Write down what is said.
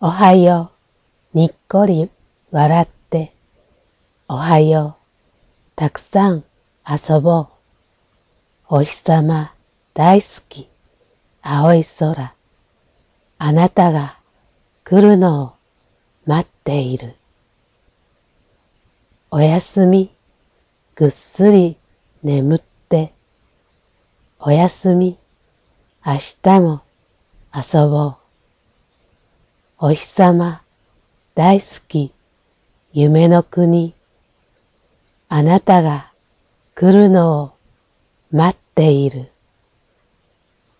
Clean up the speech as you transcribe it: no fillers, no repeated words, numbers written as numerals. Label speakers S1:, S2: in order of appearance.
S1: おはよう、にっこり笑って。おはよう、たくさん遊ぼう。お日さま大好き、青い空。あなたが来るのを待っている。おやすみ、ぐっすり眠って。おやすみ、明日も遊ぼう。お日さま大好き、夢の国。あなたが来るのを待っている。